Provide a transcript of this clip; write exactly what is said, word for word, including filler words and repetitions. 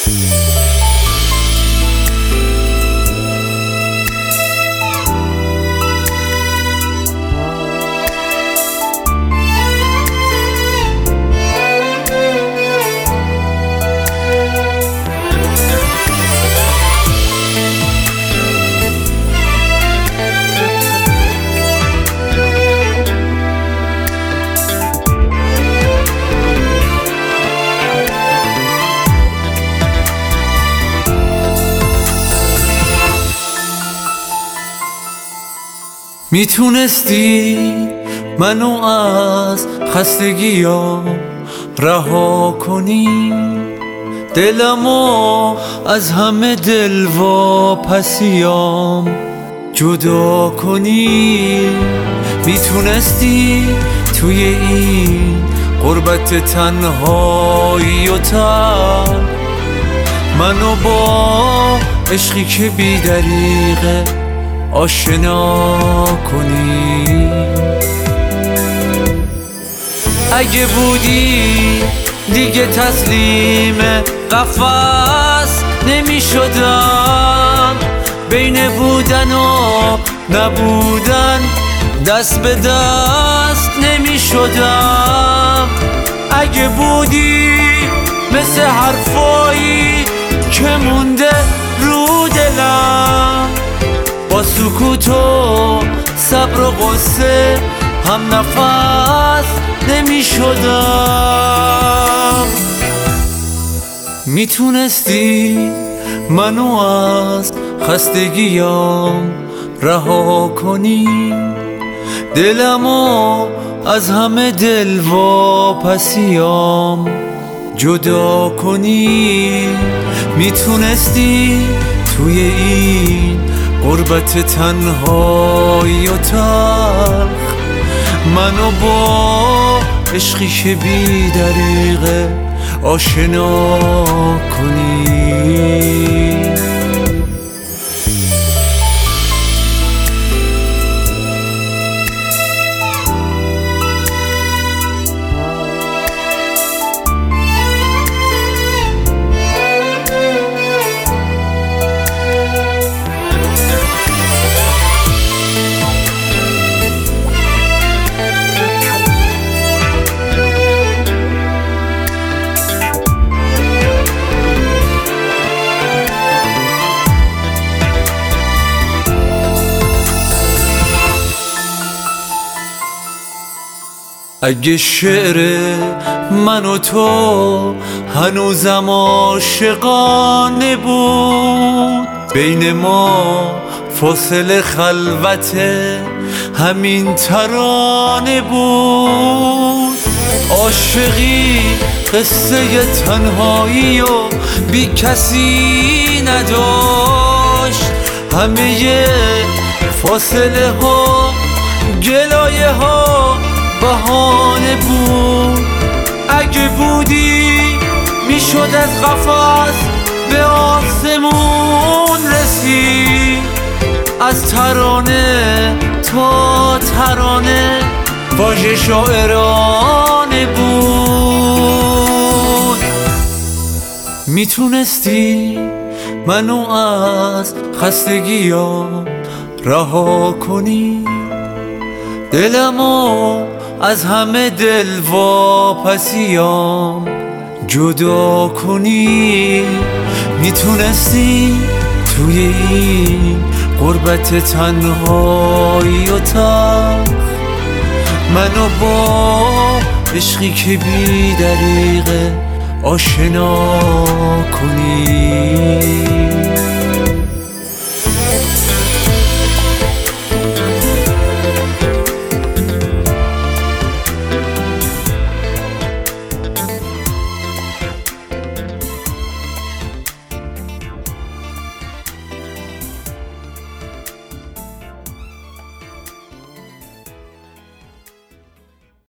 میتونستی منو از خستگیام رها کنی، دلمو از همه دلواپسیام جدا کنی. میتونستی توی این غربت تنهایی و تن منو با عشقی که بی دریغه آشنا کنی. اگه بودی دیگه تسلیم قفس نمی شدم، بین بودن و نبودن دست به دست نمی شدم. اگه بودی مثل حرفایی که مونده رو دلم، با سکوت و صبر و غصه هم نفس نمی شدم. میتونستی منو از خستگیام رها کنی، دلمو از همه دلواپسیام جدا کنی. میتونستی توی این غربت تنهایی و تلخ منو با عشقی که بی دریغه آشنا کنی. اگه شعر من و تو هنوزم عاشقانه بود، بین ما فاصله خلوت همین ترانه بود. عاشقی قصه تنهایی و بی کسی نداشت، همه فاصله ها گلایه ها بهانه بود. اگه بودی میشد از قفس به آسمون رسید، از ترانه تا ترانه واژه شاعرانه بود. میتونستی منو از خستگیام رها کنی، دلمو از همه دلواپسیام جدا کنی. میتونستی توی این غربت تنهایی و تلخ منو با عشقی که بی دریغه آشنا کنی.